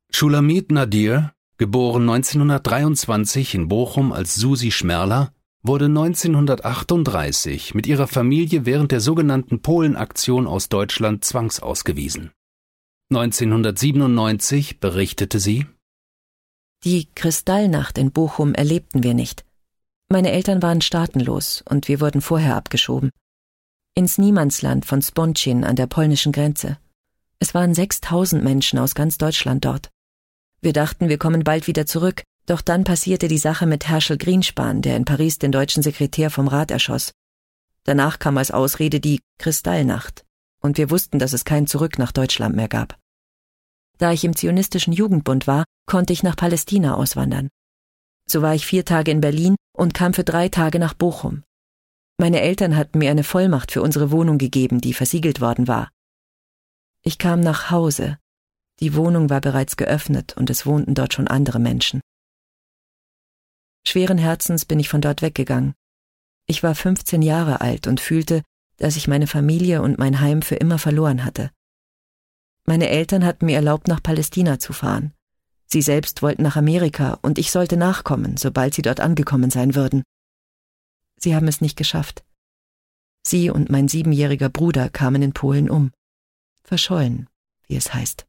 Shulamit Nadir, geboren 1923 in Bochum als Susi Schmerler, wurde 1938 mit ihrer Familie während der sogenannten Polenaktion aus Deutschland zwangsausgewiesen. 1997 berichtete sie: Die Kristallnacht in Bochum erlebten wir nicht. Meine Eltern waren staatenlos und wir wurden vorher abgeschoben. Ins Niemandsland von Spontschin an der polnischen Grenze. Es waren 6.000 Menschen aus ganz Deutschland dort. Wir dachten, wir kommen bald wieder zurück, doch dann passierte die Sache mit Herschel Grienspan, der in Paris den deutschen Sekretär vom Rat erschoss. Danach kam als Ausrede die Kristallnacht und wir wussten, dass es kein Zurück nach Deutschland mehr gab. Da ich im Zionistischen Jugendbund war, konnte ich nach Palästina auswandern. So war ich 4 Tage in Berlin und kam für 3 Tage nach Bochum. Meine Eltern hatten mir eine Vollmacht für unsere Wohnung gegeben, die versiegelt worden war. Ich kam nach Hause. Die Wohnung war bereits geöffnet und es wohnten dort schon andere Menschen. Schweren Herzens bin ich von dort weggegangen. Ich war 15 Jahre alt und fühlte, dass ich meine Familie und mein Heim für immer verloren hatte. Meine Eltern hatten mir erlaubt, nach Palästina zu fahren. Sie selbst wollten nach Amerika und ich sollte nachkommen, sobald sie dort angekommen sein würden. Sie haben es nicht geschafft. Sie und mein 7-jähriger Bruder kamen in Polen um. Verschollen, wie es heißt.